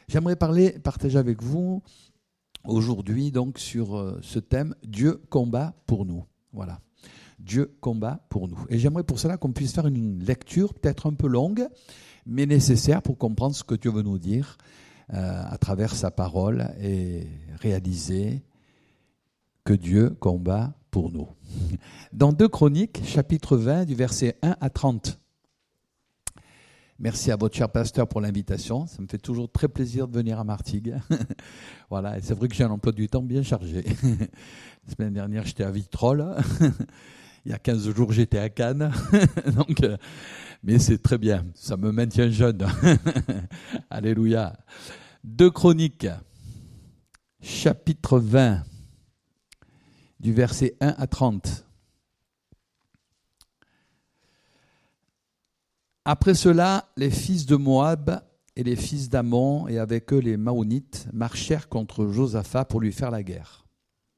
J'aimerais partager avec vous aujourd'hui donc sur ce thème « Dieu combat pour nous ». Voilà, Dieu combat pour nous. Et j'aimerais pour cela qu'on puisse faire une lecture peut-être un peu longue, mais nécessaire pour comprendre ce que Dieu veut nous dire à travers sa parole et réaliser que Dieu combat pour nous. Dans 2 Chroniques, chapitre 20, du verset 1 à 30. Merci à votre cher pasteur pour l'invitation. Ça me fait toujours très plaisir de venir à Martigues. Voilà, et c'est vrai que j'ai un emploi du temps bien chargé. La semaine dernière, j'étais à Vitrolles. Il y a 15 jours, j'étais à Cannes. Donc, mais c'est très bien, ça me maintient jeune. Alléluia. 2 Chroniques, chapitre 20, du verset 1 à 30. Après cela, les fils de Moab et les fils d'Ammon, et avec eux les Maonites, marchèrent contre Josaphat pour lui faire la guerre.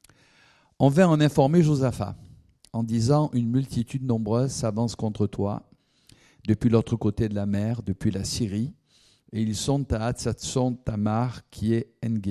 On vint en informer Josaphat, en disant « Une multitude nombreuse s'avance contre toi, depuis l'autre côté de la mer, depuis la Syrie, et ils sont à Hatzatson Tamar, qui est En-Gedi. »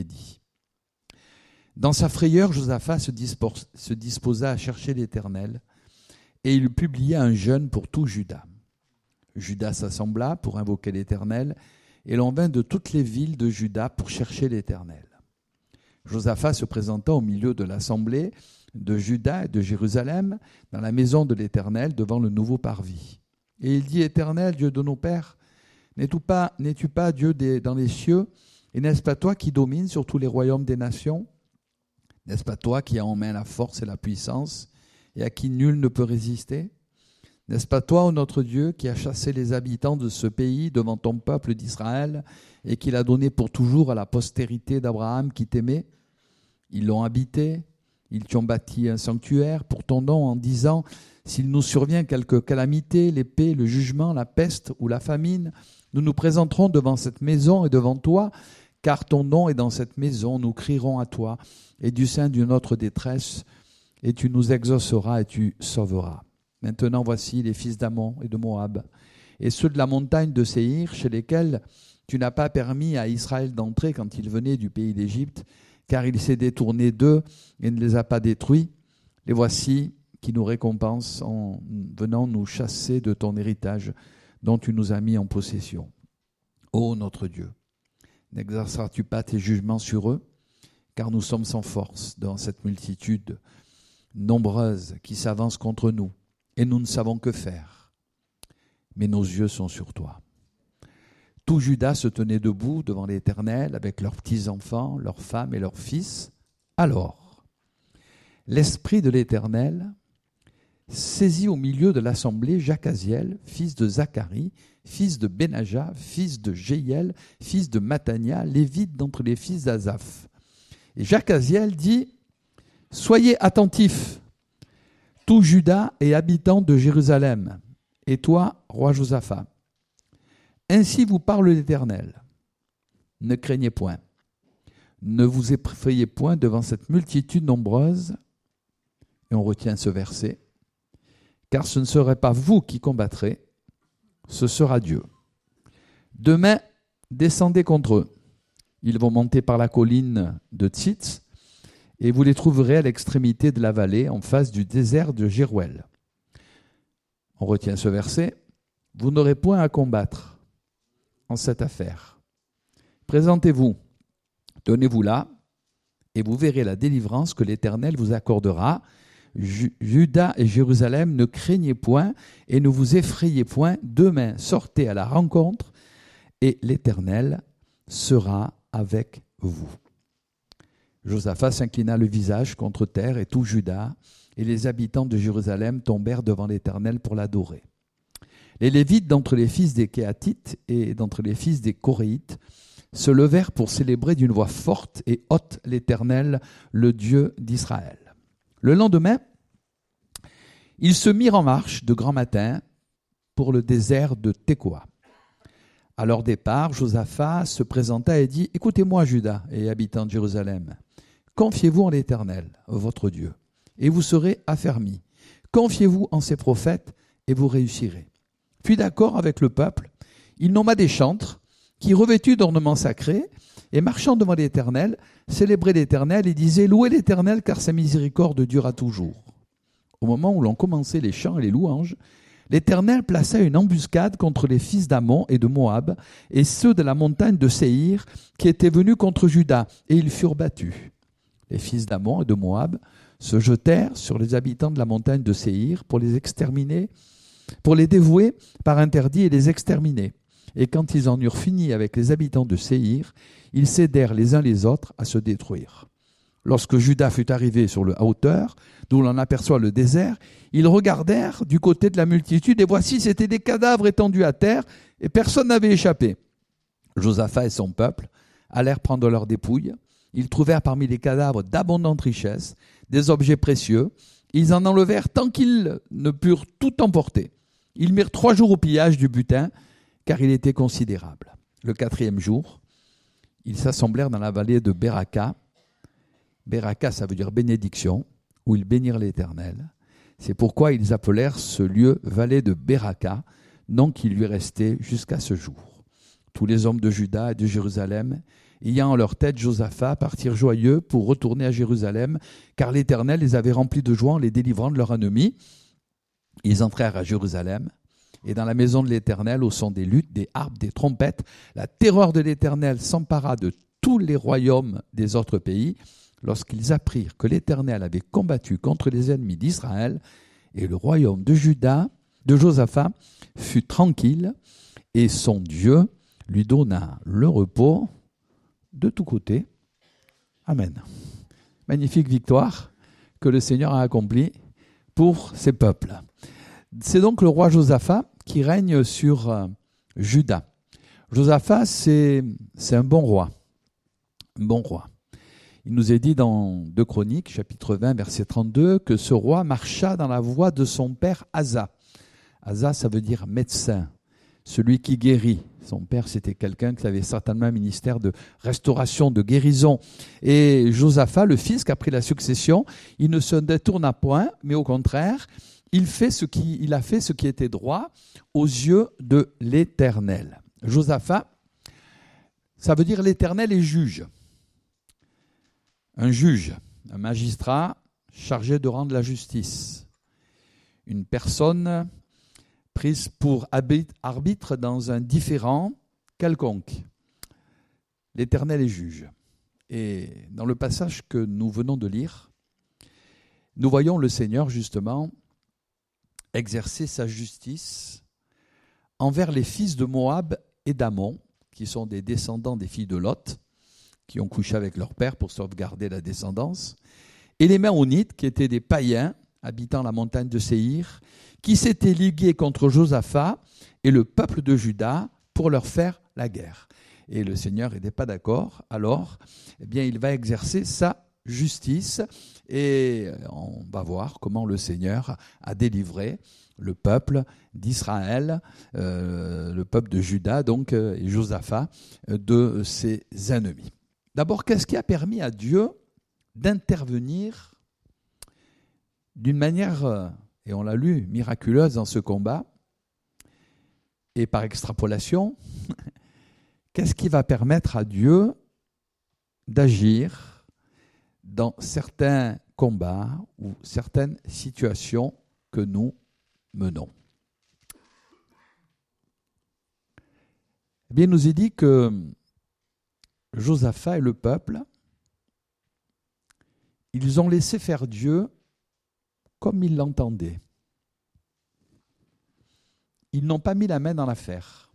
Dans sa frayeur, Josaphat se disposa à chercher l'Éternel, et il publia un jeûne pour tout Juda. Juda s'assembla pour invoquer l'Éternel, et l'on vint de toutes les villes de Juda pour chercher l'Éternel. Josaphat se présenta au milieu de l'assemblée de Juda et de Jérusalem, dans la maison de l'Éternel, devant le nouveau parvis. Et il dit, « Éternel, Dieu de nos pères, n'es-tu pas Dieu dans les cieux, et n'est-ce pas toi qui domines sur tous les royaumes des nations ? N'est-ce pas toi qui as en main la force et la puissance, et à qui nul ne peut résister ? N'est-ce pas toi, ô notre Dieu, qui as chassé les habitants de ce pays devant ton peuple d'Israël, et qui l'as donné pour toujours à la postérité d'Abraham qui t'aimait ? Ils l'ont habité, ils t'y ont bâti un sanctuaire pour ton nom en disant « S'il nous survient quelque calamité, l'épée, le jugement, la peste ou la famine, nous nous présenterons devant cette maison et devant toi, car ton nom est dans cette maison, nous crierons à toi, et du sein d'une autre détresse, et tu nous exauceras et tu sauveras. Maintenant voici les fils d'Ammon et de Moab, et ceux de la montagne de Séhir, chez lesquels tu n'as pas permis à Israël d'entrer quand il venait du pays d'Égypte, car il s'est détourné d'eux et ne les a pas détruits. Les voici qui nous récompensent en venant nous chasser de ton héritage dont tu nous as mis en possession. Ô notre Dieu, n'exerceras-tu pas tes jugements sur eux ? Car nous sommes sans force dans cette multitude nombreuse qui s'avance contre nous, et nous ne savons que faire. Mais nos yeux sont sur toi. » Tout Juda se tenait debout devant l'Éternel avec leurs petits-enfants, leurs femmes et leurs fils. Alors, l'Esprit de l'Éternel saisit au milieu de l'assemblée Jacaziel, fils de Zacharie, fils de Benaja, fils de Jéhiel, fils de Mattania, lévite d'entre les fils d'Azaph. Et Jacaziel dit « Soyez attentifs, tout Juda et habitants de Jérusalem, et toi, roi Josaphat. Ainsi vous parle l'Éternel. Ne craignez point, ne vous effrayez point devant cette multitude nombreuse. » Et on retient ce verset. « Car ce ne serait pas vous qui combattrez, ce sera Dieu. Demain, descendez contre eux. Ils vont monter par la colline de Tzitz, et vous les trouverez à l'extrémité de la vallée, en face du désert de Jéruel. » On retient ce verset. « Vous n'aurez point à combattre en cette affaire. Présentez-vous, tenez-vous là, et vous verrez la délivrance que l'Éternel vous accordera. Juda et Jérusalem, ne craignez point et ne vous effrayez point. Demain, sortez à la rencontre, et l'Éternel sera avec vous. » Josaphat s'inclina le visage contre terre, et tout Juda et les habitants de Jérusalem tombèrent devant l'Éternel pour l'adorer. Les Lévites d'entre les fils des Kéatites et d'entre les fils des Coréites se levèrent pour célébrer d'une voix forte et haute l'Éternel, le Dieu d'Israël. Le lendemain, ils se mirent en marche de grand matin pour le désert de Tekoa. À leur départ, Josaphat se présenta et dit « Écoutez-moi, Juda et habitants de Jérusalem, confiez-vous en l'Éternel, votre Dieu, et vous serez affermis. Confiez-vous en ses prophètes, et vous réussirez. » Puis d'accord avec le peuple, il nomma des chantres qui, revêtus d'ornements sacrés et marchant devant l'Éternel, célébraient l'Éternel et disaient « Louez l'Éternel, car sa miséricorde dure à toujours ». Au moment où l'on commençait les chants et les louanges, l'Éternel plaça une embuscade contre les fils d'Ammon et de Moab et ceux de la montagne de Séhir qui étaient venus contre Juda, et ils furent battus. Les fils d'Ammon et de Moab se jetèrent sur les habitants de la montagne de Séhir pour les exterminer, pour les dévouer par interdit et les exterminer. Et quand ils en eurent fini avec les habitants de Séhir, ils s'aidèrent les uns les autres à se détruire. Lorsque Juda fut arrivé sur la hauteur, d'où l'on aperçoit le désert, ils regardèrent du côté de la multitude, et voici, c'étaient des cadavres étendus à terre, et personne n'avait échappé. Josaphat et son peuple allèrent prendre leurs dépouilles. Ils trouvèrent parmi les cadavres d'abondantes richesses, des objets précieux. Ils en enlevèrent tant qu'ils ne purent tout emporter. Ils mirent 3 jours au pillage du butin, car il était considérable. Le 4e jour, ils s'assemblèrent dans la vallée de Beraka. Beraka, ça veut dire bénédiction, où ils bénirent l'Éternel. C'est pourquoi ils appelèrent ce lieu vallée de Beraka, nom qui lui restait jusqu'à ce jour. Tous les hommes de Juda et de Jérusalem, ayant en leur tête Josaphat, partirent joyeux pour retourner à Jérusalem, car l'Éternel les avait remplis de joie en les délivrant de leurs ennemis. Ils entrèrent à Jérusalem, et dans la maison de l'Éternel, au son des luttes, des harpes, des trompettes, la terreur de l'Éternel s'empara de tous les royaumes des autres pays, lorsqu'ils apprirent que l'Éternel avait combattu contre les ennemis d'Israël, et le royaume de Juda, de Josaphat, fut tranquille, et son Dieu lui donna le repos de tous côtés. Amen. Magnifique victoire que le Seigneur a accomplie pour ses peuples. C'est donc le roi Josaphat qui règne sur Juda. Josaphat, c'est un bon roi. Un bon roi. Il nous est dit dans 2 Chroniques, chapitre 20, verset 32, que ce roi marcha dans la voie de son père Asa. Asa, ça veut dire médecin, celui qui guérit. Son père, c'était quelqu'un qui avait certainement un ministère de restauration, de guérison. Et Josaphat, le fils qui a pris la succession, il ne se détourna point, mais au contraire, il a fait ce qui était droit aux yeux de l'Éternel. Josaphat, ça veut dire l'Éternel est juge. Un juge, un magistrat chargé de rendre la justice. Une personne prise pour arbitre dans un différend quelconque. L'Éternel est juge. Et dans le passage que nous venons de lire, nous voyons le Seigneur justement exercer sa justice envers les fils de Moab et d'Ammon, qui sont des descendants des filles de Lot, qui ont couché avec leur père pour sauvegarder la descendance, et les Maonites, qui étaient des païens habitant la montagne de Séhir, qui s'étaient ligués contre Josaphat et le peuple de Juda pour leur faire la guerre. Et le Seigneur n'était pas d'accord, alors il va exercer sa justice et on va voir comment le Seigneur a délivré le peuple d'Israël, le peuple de Juda, donc, et Josaphat, de ses ennemis. D'abord, qu'est-ce qui a permis à Dieu d'intervenir d'une manière, et on l'a lu, miraculeuse dans ce combat, et par extrapolation, qu'est-ce qui va permettre à Dieu d'agir dans certains combats ou certaines situations que nous menons? Eh bien, il nous est dit que Josaphat et le peuple, ils ont laissé faire Dieu comme ils l'entendaient. Ils n'ont pas mis la main dans l'affaire,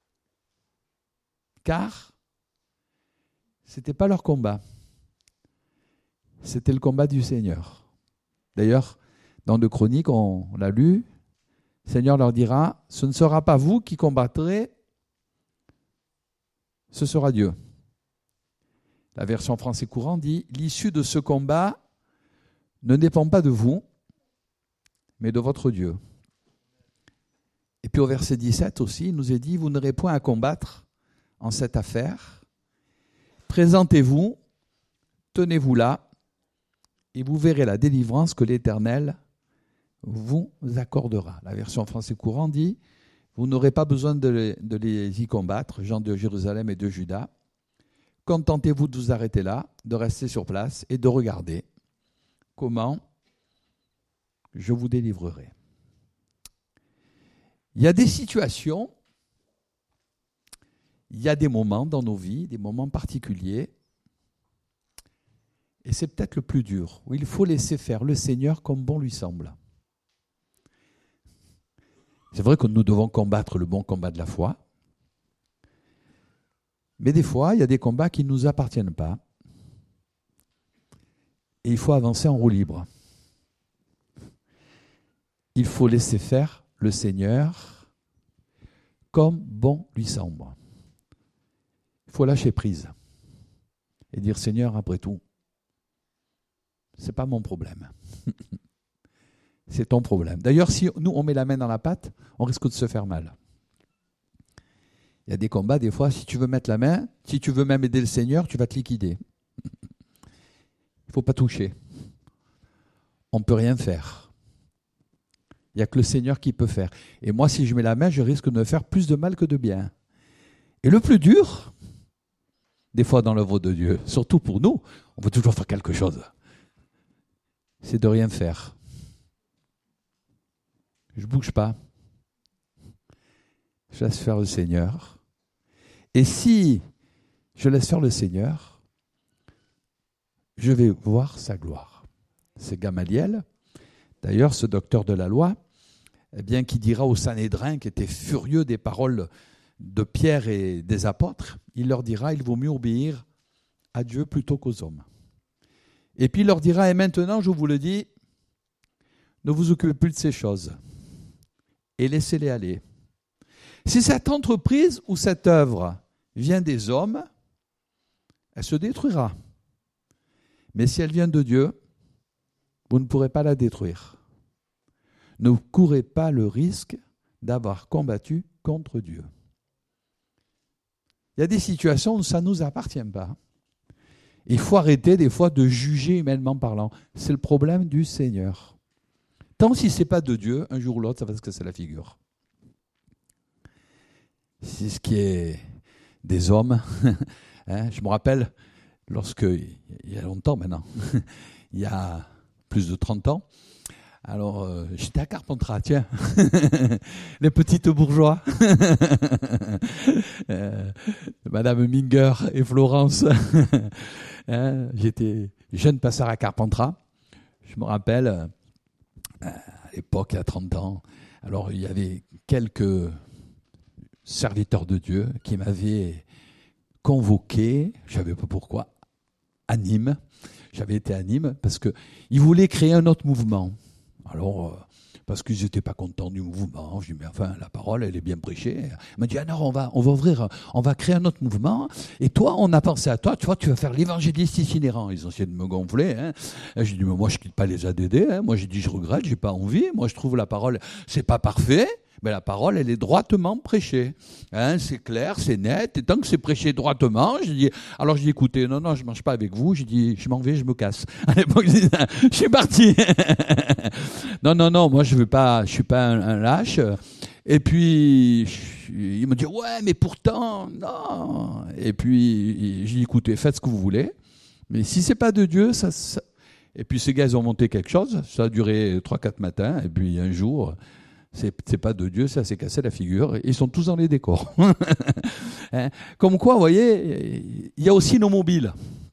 car ce n'était pas leur combat, c'était le combat du Seigneur. D'ailleurs, dans 2 Chroniques, on l'a lu, le Seigneur leur dira, ce ne sera pas vous qui combattrez, ce sera Dieu. La version français courant dit, l'issue de ce combat ne dépend pas de vous, mais de votre Dieu. Et puis au verset 17 aussi, il nous est dit, vous n'aurez point à combattre en cette affaire. Présentez-vous, tenez-vous là, et vous verrez la délivrance que l'Éternel vous accordera. La version français courant dit, Vous n'aurez pas besoin de les y combattre, gens de Jérusalem et de Juda. Contentez-vous de vous arrêter là, de rester sur place et de regarder comment je vous délivrerai. Il y a des situations, il y a des moments dans nos vies, des moments particuliers, et c'est peut-être le plus dur, où il faut laisser faire le Seigneur comme bon lui semble. C'est vrai que nous devons combattre le bon combat de la foi, mais des fois, il y a des combats qui ne nous appartiennent pas, et il faut avancer en roue libre. Il faut laisser faire le Seigneur comme bon lui semble. Il faut lâcher prise et dire Seigneur, après tout, c'est pas mon problème. C'est ton problème. D'ailleurs, si nous on met la main dans la pâte, on risque de se faire mal. Il y a des combats, des fois, si tu veux mettre la main, si tu veux même aider le Seigneur, tu vas te liquider. Il ne faut pas toucher. On ne peut rien faire. Il n'y a que le Seigneur qui peut faire. Et moi, si je mets la main, je risque de me faire plus de mal que de bien. Et le plus dur, des fois dans l'œuvre de Dieu, surtout pour nous, on veut toujours faire quelque chose, c'est de rien faire. Je ne bouge pas. Je laisse faire le Seigneur. Et si je laisse faire le Seigneur, je vais voir sa gloire. C'est Gamaliel, d'ailleurs ce docteur de la loi, eh bien, qui dira aux Sanhédrins qui étaient furieux des paroles de Pierre et des apôtres, il leur dira, il vaut mieux obéir à Dieu plutôt qu'aux hommes. Et puis il leur dira, et maintenant je vous le dis, ne vous occupez plus de ces choses et laissez-les aller. Si cette entreprise ou cette œuvre vient des hommes, elle se détruira. Mais si elle vient de Dieu, vous ne pourrez pas la détruire. Ne courez pas le risque d'avoir combattu contre Dieu. Il y a des situations où ça ne nous appartient pas. Il faut arrêter des fois de juger humainement parlant. C'est le problème du Seigneur. Tant si ce n'est pas de Dieu, un jour ou l'autre, ça va se casser la figure. C'est ce qui est des hommes. Je me rappelle, il y a longtemps maintenant, il y a plus de 30 ans, alors j'étais à Carpentras, tiens, les petites bourgeois, Madame Minger et Florence, j'étais jeune passeur à Carpentras, je me rappelle, à l'époque, il y a 30 ans, alors il y avait quelques serviteurs de Dieu qui m'avaient convoqué, je ne savais pas pourquoi, à Nîmes. J'avais été à Nîmes parce qu'ils voulaient créer un autre mouvement. Alors, parce qu'ils n'étaient pas contents du mouvement, je dis, mais enfin, la parole, elle est bien prêchée. Il m'a dit, alors on va créer un autre mouvement, et toi, on a pensé à toi, tu vois, tu vas faire l'évangéliste itinérant. Ils ont essayé de me gonfler. J'ai dit, mais moi, je ne quitte pas les ADD. Moi, j'ai dit, je regrette, je n'ai pas envie. Moi, je trouve la parole, c'est pas parfait. Mais la parole, elle est droitement prêchée. C'est clair, c'est net. Et tant que c'est prêché droitement, je dis, écoutez, non, je ne marche pas avec vous. J'ai dit, je m'en vais, je me casse. À l'époque, je suis parti. Non, moi, je suis pas un lâche. Et puis, il me dit, ouais, mais pourtant, non. Et puis, j'ai dit, écoutez, faites ce que vous voulez. Mais si c'est pas de Dieu, ça... Et puis, ces gars, ils ont monté quelque chose. Ça a duré 3-4 matins. Et puis, un jour... C'est pas de Dieu, ça s'est cassé la figure. Ils sont tous dans les décors. Comme quoi, vous voyez, il y a aussi nos mobiles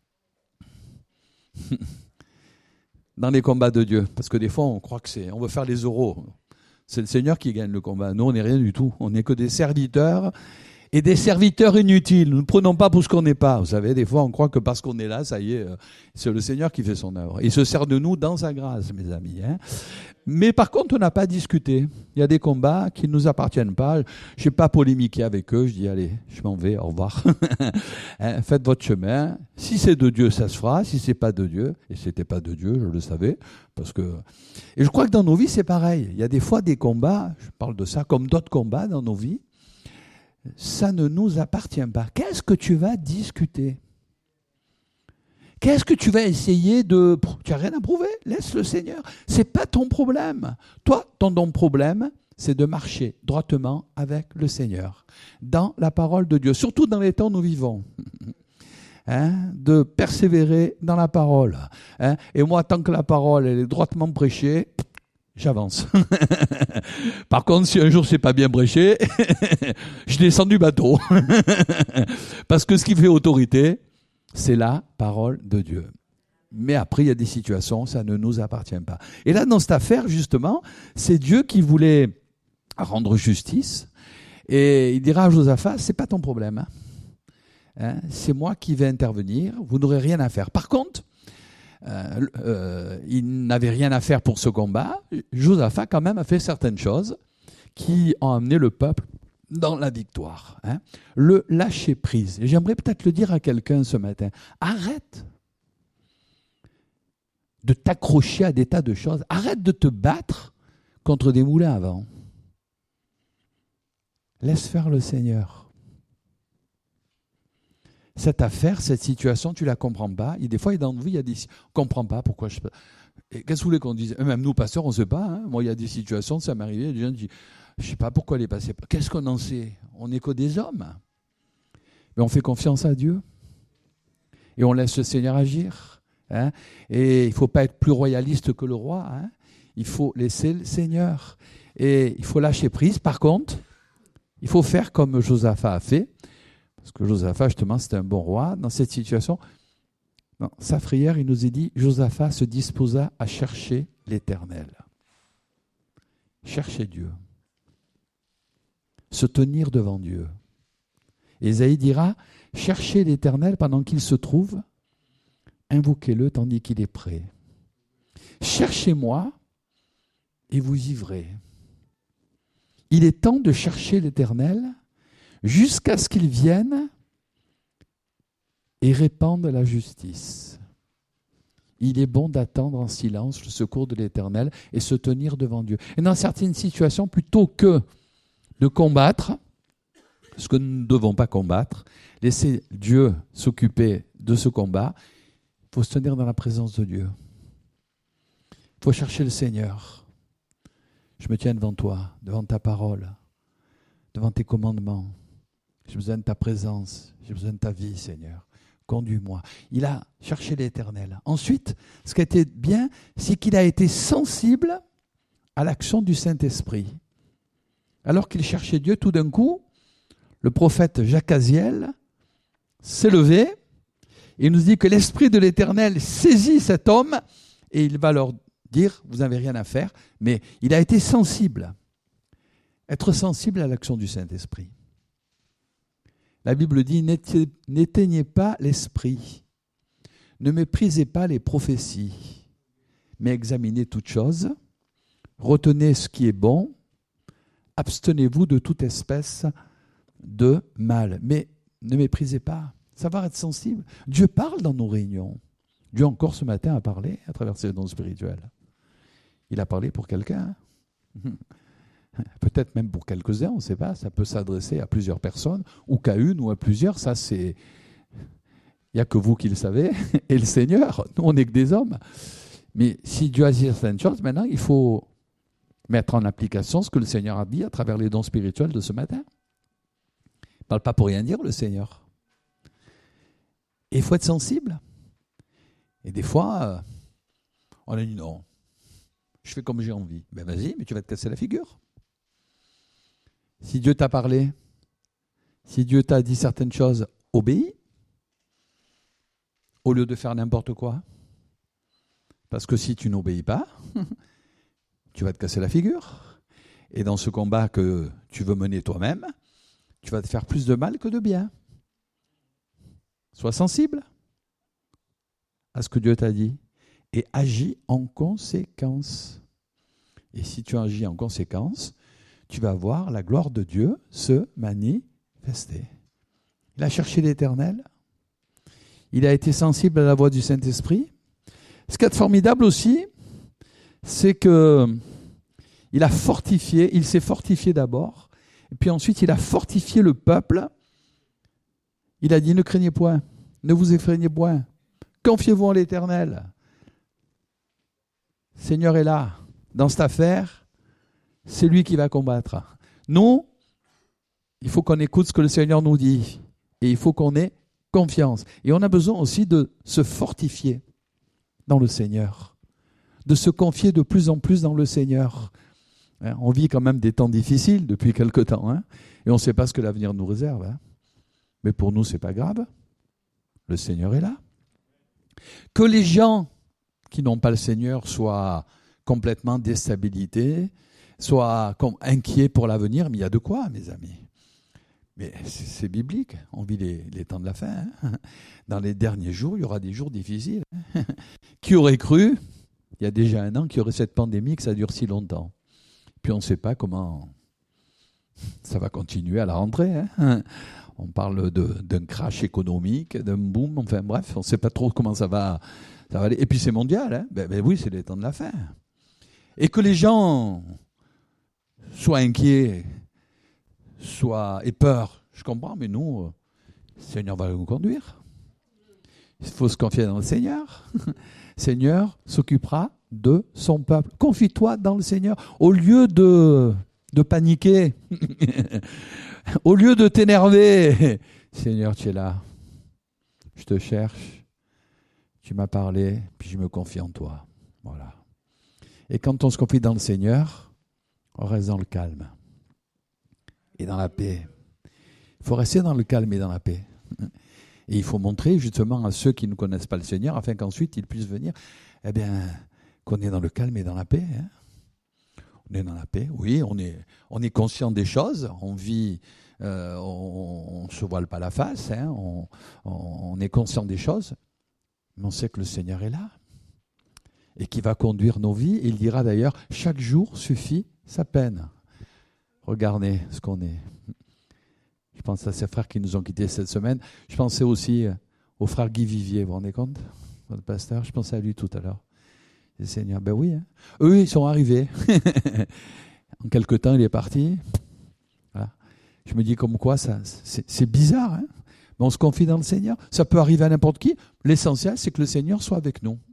dans les combats de Dieu. Parce que des fois, on croit on veut faire les euros. C'est le Seigneur qui gagne le combat. Nous, on n'est rien du tout. On n'est que des serviteurs et des serviteurs inutiles. Nous ne prenons pas pour ce qu'on n'est pas. Vous savez, des fois, on croit que parce qu'on est là, ça y est, c'est le Seigneur qui fait son œuvre. Il se sert de nous dans sa grâce, mes amis. Mais par contre, on n'a pas discuté. Il y a des combats qui ne nous appartiennent pas. Je n'ai pas polémiqué avec eux. Je dis, allez, je m'en vais, au revoir. Faites votre chemin. Si c'est de Dieu, ça se fera. Si c'est pas de Dieu, et c'était pas de Dieu, je le savais. Et je crois que dans nos vies, c'est pareil. Il y a des fois des combats, je parle de ça, comme d'autres combats dans nos vies. Ça ne nous appartient pas. Qu'est-ce que tu vas discuter ? Qu'est-ce que tu vas essayer de... Tu n'as rien à prouver, laisse le Seigneur. Ce n'est pas ton problème. Toi, ton problème, c'est de marcher droitement avec le Seigneur, dans la parole de Dieu, surtout dans les temps où nous vivons. De persévérer dans la parole. Et moi, tant que la parole elle est droitement prêchée, j'avance. Par contre, si un jour c'est pas bien prêché, je descends du bateau. Parce que ce qui fait autorité, c'est la parole de Dieu. Mais après, il y a des situations, ça ne nous appartient pas. Et là, dans cette affaire, justement, c'est Dieu qui voulait rendre justice. Et il dira à Josaphat, c'est pas ton problème. C'est moi qui vais intervenir, vous n'aurez rien à faire. Par contre, il n'avait rien à faire pour ce combat. Josaphat, quand même, a fait certaines choses qui ont amené le peuple dans la victoire. Le lâcher-prise. Et j'aimerais peut-être le dire à quelqu'un ce matin. Arrête de t'accrocher à des tas de choses. Arrête de te battre contre des moulins à vent. Laisse faire le Seigneur. Cette affaire, cette situation, tu ne la comprends pas. Et des fois, dans nous, il y a des... On ne comprend pas pourquoi je... Et qu'est-ce que vous voulez qu'on dise? Même nous, pasteurs, on ne sait pas. Moi, il y a des situations, ça m'est arrivé, des gens disent, je ne sais pas pourquoi elle est passée. Qu'est-ce qu'on en sait? On n'est que des hommes. Mais on fait confiance à Dieu. Et on laisse le Seigneur agir. Et il ne faut pas être plus royaliste que le roi. Il faut laisser le Seigneur. Et il faut lâcher prise. Par contre, il faut faire comme Josaphat a fait. Parce que Josaphat, justement, c'était un bon roi. Dans cette situation, dans sa prière, il nous est dit, Josaphat se disposa à chercher l'Éternel. Chercher Dieu. Se tenir devant Dieu. Ésaïe dira, cherchez l'Éternel pendant qu'il se trouve, invoquez-le tandis qu'il est prêt. Cherchez-moi et vous vivrez. Il est temps de chercher l'Éternel jusqu'à ce qu'il vienne et répande la justice. Il est bon d'attendre en silence le secours de l'Éternel et se tenir devant Dieu. Et dans certaines situations, plutôt que de combattre, ce que nous ne devons pas combattre, laisser Dieu s'occuper de ce combat, il faut se tenir dans la présence de Dieu. Il faut chercher le Seigneur. Je me tiens devant toi, devant ta parole, devant tes commandements. J'ai besoin de ta présence, j'ai besoin de ta vie, Seigneur. Conduis-moi. Il a cherché l'Éternel. Ensuite, ce qui a été bien, c'est qu'il a été sensible à l'action du Saint-Esprit. Alors qu'il cherchait Dieu, tout d'un coup, le prophète Jacaziel s'est levé et il nous dit que l'Esprit de l'Éternel saisit cet homme et il va leur dire, vous n'avez rien à faire, mais il a été sensible. Être sensible à l'action du Saint-Esprit. La Bible dit, n'éteignez pas l'esprit, ne méprisez pas les prophéties, mais examinez toutes choses, retenez ce qui est bon, abstenez-vous de toute espèce de mal. Mais ne méprisez pas, savoir être sensible. Dieu parle dans nos réunions. Dieu encore ce matin a parlé à travers ses dons spirituels. Il a parlé pour quelqu'un. Peut-être même pour quelques-uns, on ne sait pas, ça peut s'adresser à plusieurs personnes, ou qu'à une ou à plusieurs, ça c'est... Il n'y a que vous qui le savez, et le Seigneur, nous on n'est que des hommes. Mais si Dieu a dit certaines choses, maintenant il faut mettre en application ce que le Seigneur a dit à travers les dons spirituels de ce matin. Il ne parle pas pour rien dire, le Seigneur. Et il faut être sensible. Et des fois, on a dit non, je fais comme j'ai envie. Ben vas-y, mais tu vas te casser la figure. Si Dieu t'a parlé, si Dieu t'a dit certaines choses, obéis, au lieu de faire n'importe quoi. Parce que si tu n'obéis pas, tu vas te casser la figure. Et dans ce combat que tu veux mener toi-même, tu vas te faire plus de mal que de bien. Sois sensible à ce que Dieu t'a dit et agis en conséquence. Et si tu agis en conséquence, tu vas voir la gloire de Dieu se manifester. Il a cherché l'Éternel. Il a été sensible à la voix du Saint-Esprit. Ce qui est formidable aussi, c'est que il s'est fortifié d'abord, et puis ensuite il a fortifié le peuple. Il a dit, ne craignez point, ne vous effrayez point, confiez-vous en l'Éternel. Le Seigneur est là, dans cette affaire. c'est lui qui va combattre. Nous, il faut qu'on écoute ce que le Seigneur nous dit. Et il faut qu'on ait confiance. Et on a besoin aussi de se fortifier dans le Seigneur. De se confier de plus en plus dans le Seigneur. On vit quand même des temps difficiles depuis quelque temps. Et on ne sait pas ce que l'avenir nous réserve. Mais pour nous, ce n'est pas grave. Le Seigneur est là. Que les gens qui n'ont pas le Seigneur soient complètement déstabilisés, soient inquiets pour l'avenir, mais il y a de quoi, mes amis. Mais c'est biblique, on vit les temps de la fin. Dans les derniers jours, il y aura des jours difficiles. Qui aurait cru, il y a déjà 1 an, qu'il y aurait cette pandémie, que ça dure si longtemps. Puis on ne sait pas comment ça va continuer à la rentrée. On parle d'un crash économique, d'un boom, enfin bref, on ne sait pas trop comment ça va aller. Et puis c'est mondial, ben oui, c'est les temps de la fin. Et que les gens soient inquiets, aient peur, je comprends, mais nous, le Seigneur va nous conduire. Il faut se confier dans le Seigneur. Le Seigneur s'occupera de son peuple. Confie-toi dans le Seigneur. Au lieu de paniquer, au lieu de t'énerver, Seigneur, tu es là. Je te cherche. Tu m'as parlé, puis je me confie en toi. Voilà. Et quand on se confie dans le Seigneur, on reste dans le calme et dans la paix. Il faut rester dans le calme et dans la paix. Et il faut montrer justement à ceux qui ne connaissent pas le Seigneur, afin qu'ensuite ils puissent venir, qu'on est dans le calme et dans la paix. On est dans la paix, oui, on est conscient des choses, on vit, on ne se voile pas la face, on est conscient des choses, mais on sait que le Seigneur est là et qu'il va conduire nos vies. Et il dira d'ailleurs, chaque jour suffit sa peine. Regardez ce qu'on est. Je pense à ces frères qui nous ont quittés cette semaine. Je pensais aussi au frère Guy Vivier, vous vous rendez compte, notre pasteur, je pensais à lui tout à l'heure. Le Seigneur, ben oui. Eux, ils sont arrivés. En quelque temps, il est parti. Voilà. Je me dis comme quoi, c'est bizarre. Mais on se confie dans le Seigneur. Ça peut arriver à n'importe qui. L'essentiel, c'est que le Seigneur soit avec nous.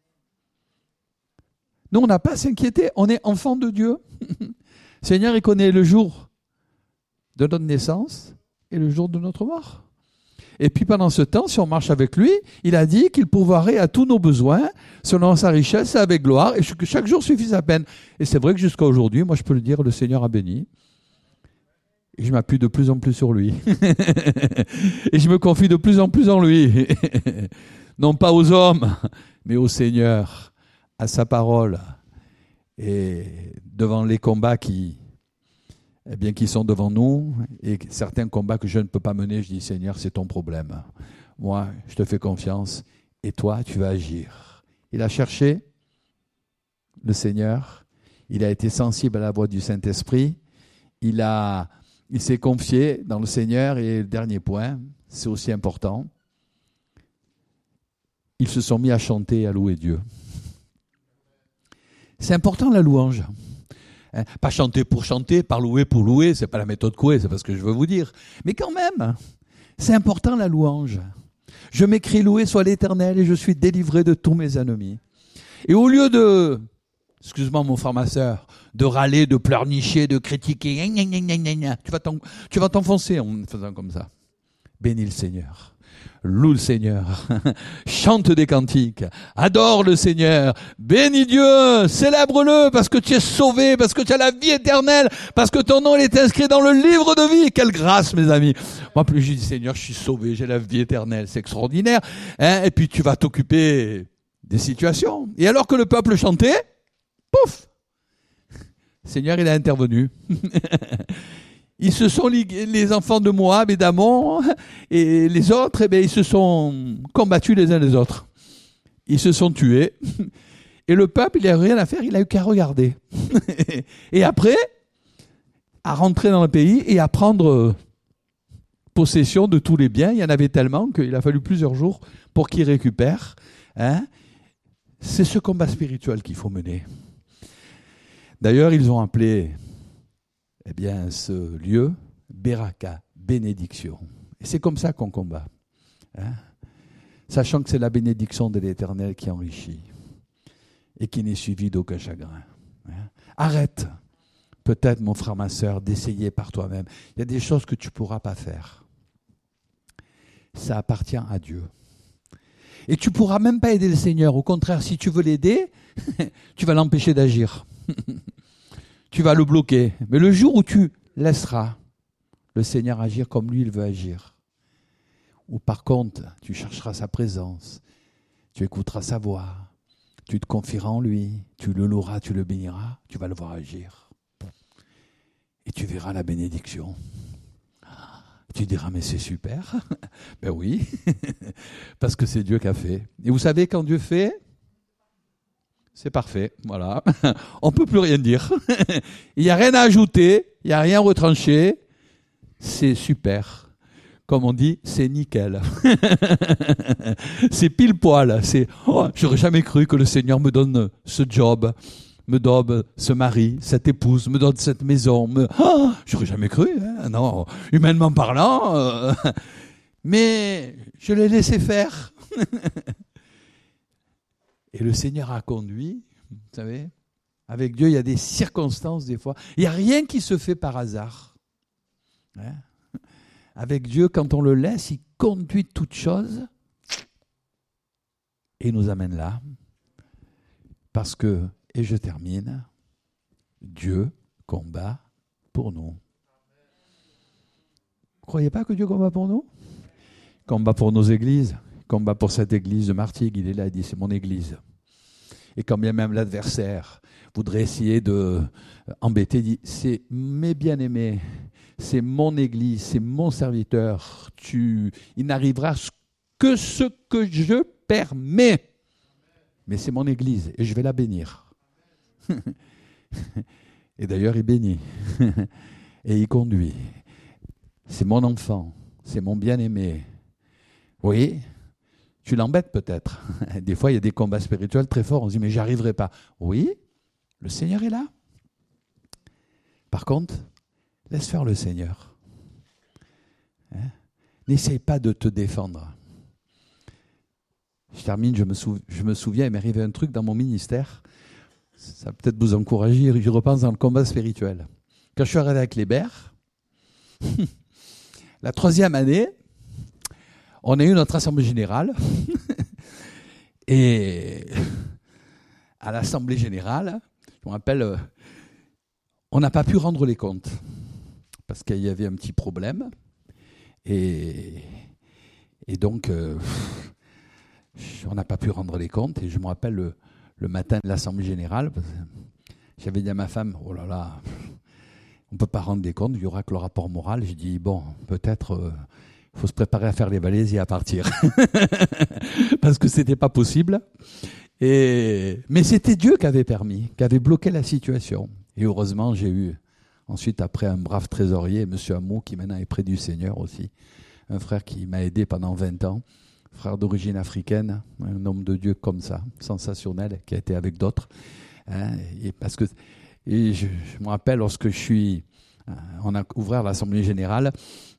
Nous, on n'a pas à s'inquiéter. On est enfant de Dieu. Le Seigneur, il connaît le jour de notre naissance et le jour de notre mort. Et puis pendant ce temps, si on marche avec lui, il a dit qu'il pourvoirait à tous nos besoins selon sa richesse et avec gloire, et que chaque jour suffit sa peine. Et c'est vrai que jusqu'à aujourd'hui, moi je peux le dire, le Seigneur a béni. Et je m'appuie de plus en plus sur lui. Et je me confie de plus en plus en lui. Non pas aux hommes, mais au Seigneur, à sa parole. Et devant les combats qui sont devant nous, et certains combats que je ne peux pas mener, je dis, Seigneur, c'est ton problème. Moi, je te fais confiance, et toi, tu vas agir. Il a cherché le Seigneur, il a été sensible à la voix du Saint-Esprit, il s'est confié dans le Seigneur, et le dernier point, c'est aussi important, ils se sont mis à chanter et à louer Dieu. C'est important la louange. Pas chanter pour chanter, pas louer pour louer, c'est pas la méthode Coué, c'est pas ce que je veux vous dire. Mais quand même, c'est important la louange. Je m'écris loué soit l'Éternel et je suis délivré de tous mes ennemis. Et au lieu de, excuse-moi mon frère, ma sœur, de râler, de pleurnicher, de critiquer, tu vas t'enfoncer en faisant comme ça. Bénis le Seigneur. Loue le Seigneur, chante des cantiques, adore le Seigneur, bénis Dieu, célèbre-le parce que tu es sauvé, parce que tu as la vie éternelle, parce que ton nom est inscrit dans le livre de vie. Quelle grâce, mes amis. Moi, plus je dis, Seigneur, je suis sauvé, j'ai la vie éternelle, c'est extraordinaire. Et puis tu vas t'occuper des situations. Et alors que le peuple chantait, pouf, Seigneur, il a intervenu. Ils se sont ligués, les enfants de Moab et d'Ammon et les autres, ils se sont combattus les uns les autres. Ils se sont tués. Et le peuple, il n'a rien à faire, il n'a eu qu'à regarder. Et après, à rentrer dans le pays et à prendre possession de tous les biens. Il y en avait tellement qu'il a fallu plusieurs jours pour qu'ils récupèrent. C'est ce combat spirituel qu'il faut mener. D'ailleurs, ils ont appelé ce lieu Beraka, bénédiction. Et c'est comme ça qu'on combat. Sachant que c'est la bénédiction de l'Éternel qui enrichit et qui n'est suivie d'aucun chagrin. Arrête peut-être, mon frère, ma sœur, d'essayer par toi-même. Il y a des choses que tu ne pourras pas faire. Ça appartient à Dieu. Et tu ne pourras même pas aider le Seigneur. Au contraire, si tu veux l'aider, tu vas l'empêcher d'agir. Tu vas le bloquer. Mais le jour où tu laisseras le Seigneur agir comme lui, il veut agir, ou par contre, tu chercheras sa présence, tu écouteras sa voix, tu te confieras en lui, tu le loueras, tu le béniras, tu vas le voir agir. Et tu verras la bénédiction. Tu diras, mais c'est super. Ben oui, parce que c'est Dieu qui a fait. Et vous savez, quand Dieu fait, c'est parfait. Voilà. On ne peut plus rien dire. Il n'y a rien à ajouter, il n'y a rien à retrancher. C'est super. Comme on dit, c'est nickel. C'est pile poil. C'est, j'aurais jamais cru que le Seigneur me donne ce job, me donne ce mari, cette épouse, me donne cette maison. J'aurais jamais cru, hein, non, humainement parlant. Mais je l'ai laissé faire. Et le Seigneur a conduit, vous savez, avec Dieu, il y a des circonstances des fois. Il n'y a rien qui se fait par hasard. Hein? Avec Dieu, quand on le laisse, il conduit toutes choses et il nous amène là. Parce que, et je termine, Dieu combat pour nous. Vous ne croyez pas que Dieu combat pour nous? Il combat pour nos églises, il combat pour cette église de Martigues, il est là, il dit c'est mon église. Et quand bien même l'adversaire voudrait essayer de embêter, il dit c'est mes bien-aimés, c'est mon église, c'est mon serviteur, il n'arrivera que ce que je permets. Mais c'est mon église et je vais la bénir. Et d'ailleurs, il bénit et il conduit. C'est mon enfant, c'est mon bien-aimé. Oui, tu l'embêtes peut-être. Des fois, il y a des combats spirituels très forts. On se dit, mais j'y arriverai pas. Oui, le Seigneur est là. Par contre, laisse faire le Seigneur. Hein? N'essaye pas de te défendre. Je termine, je me souviens, il m'est arrivé un truc dans mon ministère. Ça va peut-être vous encourager, je repense dans le combat spirituel. Quand je suis arrivé avec les Bers, la 3e année, on a eu notre assemblée générale. Et à l'assemblée générale, je me rappelle, on n'a pas pu rendre les comptes. Parce qu'il y avait un petit problème. Et donc, on n'a pas pu rendre les comptes. Et je me rappelle le matin de l'Assemblée générale, j'avais dit à ma femme, oh là là, on ne peut pas rendre des comptes, il n'y aura que le rapport moral. J'ai dit, bon, peut-être il faut se préparer à faire les valises et à partir. Parce que ce n'était pas possible. Mais c'était Dieu qui avait permis, qui avait bloqué la situation. Et heureusement, j'ai eu ensuite, après, un brave trésorier, M. Hamou, qui maintenant est près du Seigneur aussi. Un frère qui m'a aidé pendant 20 ans. Frère d'origine africaine, un homme de Dieu comme ça, sensationnel, qui a été avec d'autres. Hein, et je me rappelle, lorsque on a ouvert l'Assemblée générale,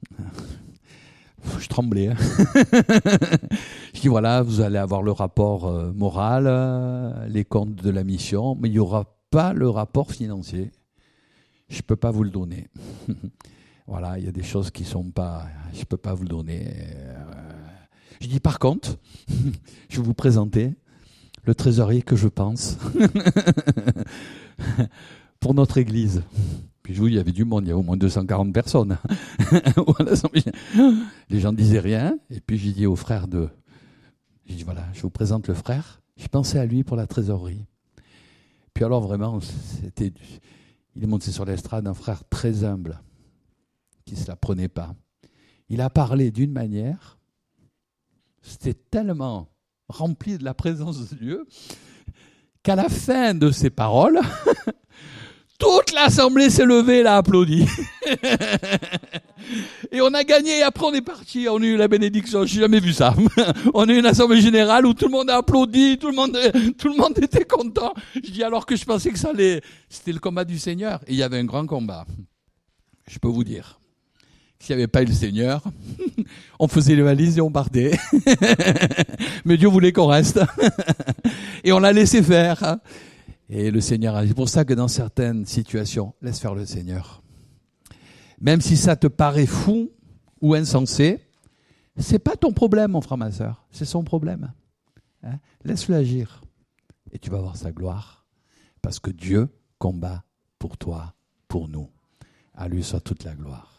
je tremblais. Hein. Je dis, voilà, vous allez avoir le rapport moral, les comptes de la mission, mais il n'y aura pas le rapport financier. Je ne peux pas vous le donner. Voilà, il y a des choses qui ne sont pas... Je ne peux pas vous le donner. Je dis, par contre, je vais vous présenter le trésorier que je pense pour notre église. Puis je vous dis, il y avait du monde, il y a au moins 240 personnes. Les gens ne disaient rien. Et puis j'ai dit au frère j'ai dit, voilà, je vous présente le frère. J'ai pensé à lui pour la trésorerie. Puis alors vraiment, il est monté sur l'estrade, un frère très humble, qui ne se la prenait pas. Il a parlé d'une manière, c'était tellement rempli de la présence de Dieu, qu'à la fin de ses paroles, toute l'assemblée s'est levée et l'a applaudi. Et on a gagné, et après on est parti, on a eu la bénédiction, je n'ai jamais vu ça. On a eu une assemblée générale où tout le monde a applaudi, tout le monde était content. Je dis alors que je pensais que c'était le combat du Seigneur. Et il y avait un grand combat. Je peux vous dire. S'il n'y avait pas eu le Seigneur, on faisait les valises et on partait. Mais Dieu voulait qu'on reste. Et on l'a laissé faire. Et le Seigneur agit. C'est pour ça que dans certaines situations, laisse faire le Seigneur. Même si ça te paraît fou ou insensé, c'est pas ton problème, mon frère, ma sœur. C'est son problème. Hein? Laisse-le agir. Et tu vas voir sa gloire. Parce que Dieu combat pour toi, pour nous. À lui soit toute la gloire.